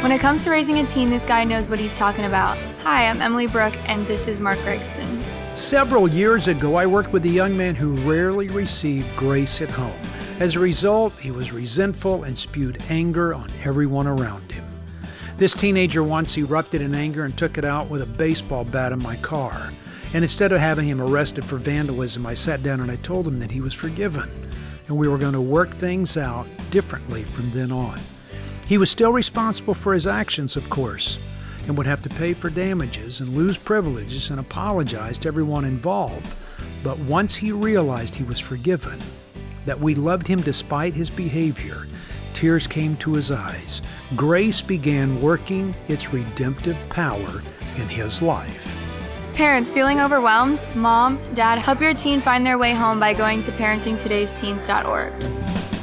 When it comes to raising a teen, this guy knows what he's talking about. Hi, I'm Emily Brooke, and this is Mark Gregston. Several years ago, I worked with a young man who rarely received grace at home. As a result, he was resentful and spewed anger on everyone around him. This teenager once erupted in anger and took it out with a baseball bat in my car. And instead of having him arrested for vandalism, I sat down and I told him that he was forgiven, and we were going to work things out differently from then on. He was still responsible for his actions, of course, and would have to pay for damages and lose privileges and apologize to everyone involved. But once he realized he was forgiven, that we loved him despite his behavior, tears came to his eyes. Grace began working its redemptive power in his life. Parents feeling overwhelmed? Mom, Dad, help your teen find their way home by going to parentingtodaysteens.org.